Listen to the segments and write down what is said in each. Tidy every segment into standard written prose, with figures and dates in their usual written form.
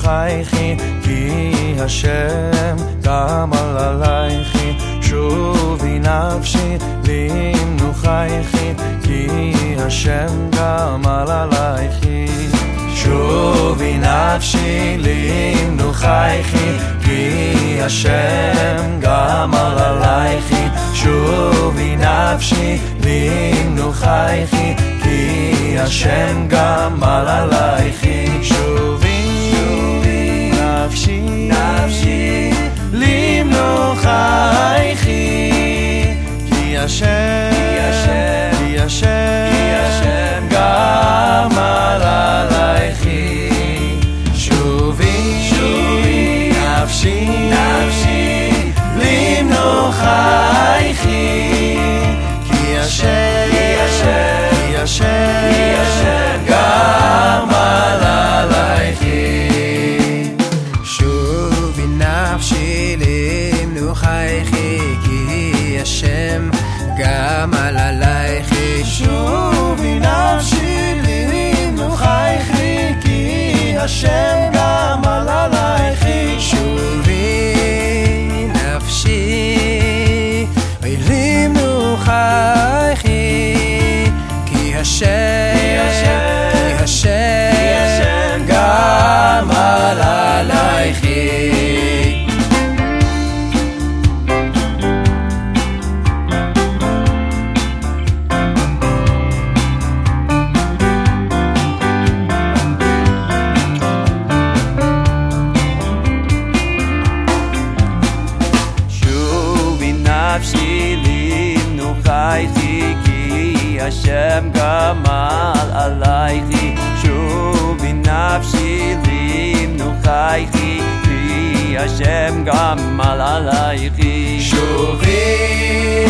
למנוחייכי, כי השם גמל עלייכי. שובי נפשי למנוחייכי, כי השם גמל עלייכי. שובי נפשי למנוחייכי, כי השם גמל עלייכי. שובי נפשי למנוחייכי, כי השם גמל עלייכי. שובי נפשי למנוחייכי, כי השם גמל עלייכי. שובי נפשי למנוחייכי, כי השם גמל עלייכי. שובי נפשי למנוחייכי, כי השם גמל עלייכי. שובי נפשי למנוחייכי, כי השם גמל עלייכי. שובי נפשי למנוחייכי, כי השם גמל עלייכי. נפשי למנוחייכי, כי השם גמל עלייכי. שובי נפשי למנוחייכי, כי השם גמל עלייכי. שובי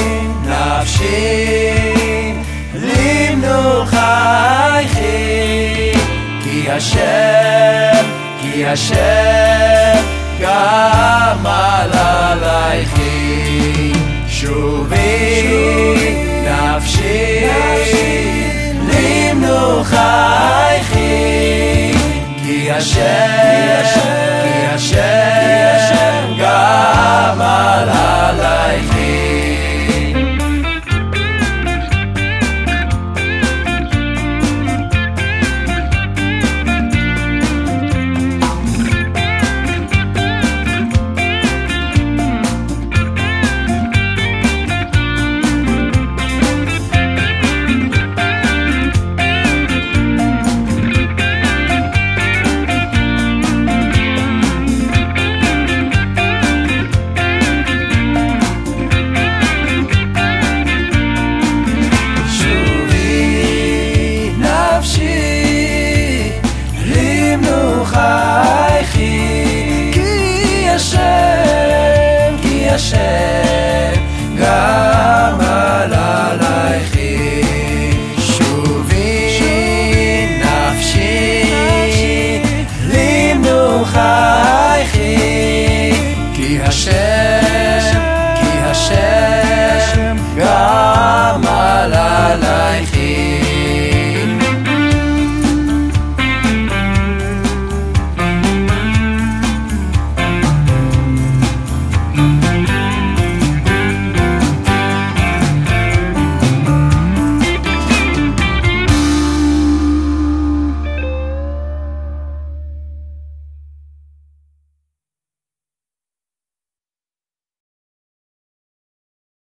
נפשי למנוחייכי, כי השם גמל עלייכי. שובי נפשי למנוחייכי, כי השם גמל עלייכי. השם גמל עלייכי. שובי נפשי למנוחייכי, כי השם